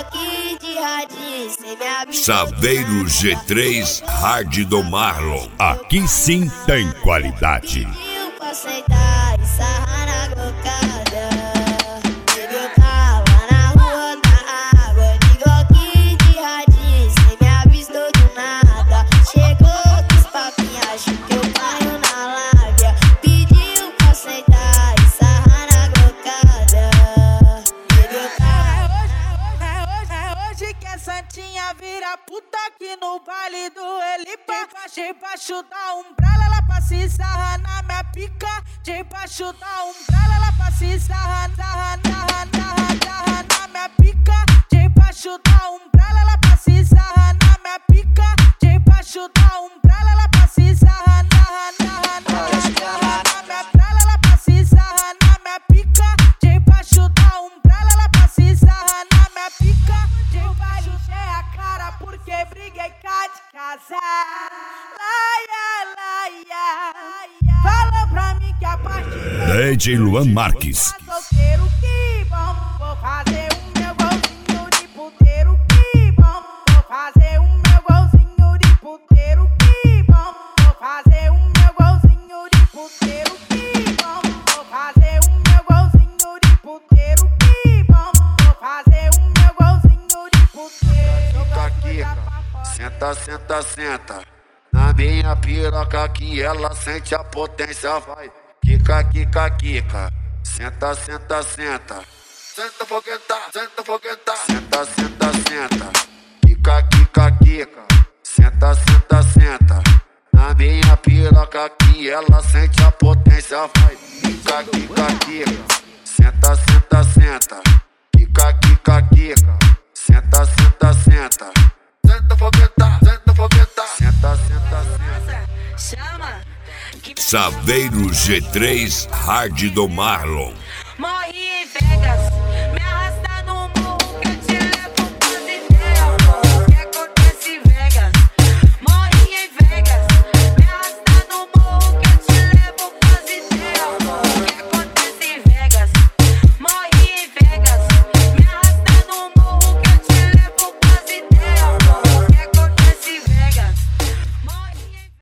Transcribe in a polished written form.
Glock de radinho, cê me avisa. Saveiro G3 Hard do Marlon. Aqui sim tem qualidade. Pediu pra sentar e sarrar na glocada. Baby, eu tava na rua da água, de Glock de radinho, cê me avistou do nada. Chegou com os papinhos, acho que eu caio na lábia. Pediu pra sentar e sarrar na glocada. Baby, eu tava... Hoje que a Santinha vira puta aqui no baile do Elipa. Debaixo da umbrella, ela pra se sarrar na minha pica. Debaixo da umbrella, ela pra se sarrar na minha pica. Debaixo da umbrella, ela pra se sarrar na minha pica. Debaixo da umbrella, ela pra se sarrar na minha umbrella, ela pra se sarrar na minha pica. Debaixo da umbrella, ela pra se sarrar na minha pica. Debaixo é a cara porque briguei cá de casa. Laia, fala pra mim que a partir DJ Luan Marques. solteiro, que bom. Vou fazer o meu golzinho de puteiro, que bom. Vou fazer o meu golzinho de puteiro, que bom. Vou fazer o meu golzinho de puteiro, que bom. Vou fazer o meu golzinho de puteiro, que bom. Vou fazer o meu golzinho de puteiro. Kika, senta, senta, senta. Na minha piroca que ela sente a potência, vai. Kika, Kika, Kika. Senta, senta, senta. Senta, fogueta, senta, fogueta. Senta, senta, senta. Kika, Kika, Kika. Senta, senta, senta. Na minha piroca que ela sente a potência, vai. Kika, Kika, Kika. Senta, senta, senta. Kika, Kika, Kika. Senta, senta, senta. Senta, fogueta, senta, fogueta. Senta, senta, senta. Chama. Saveiro G3 Hard do Marlon.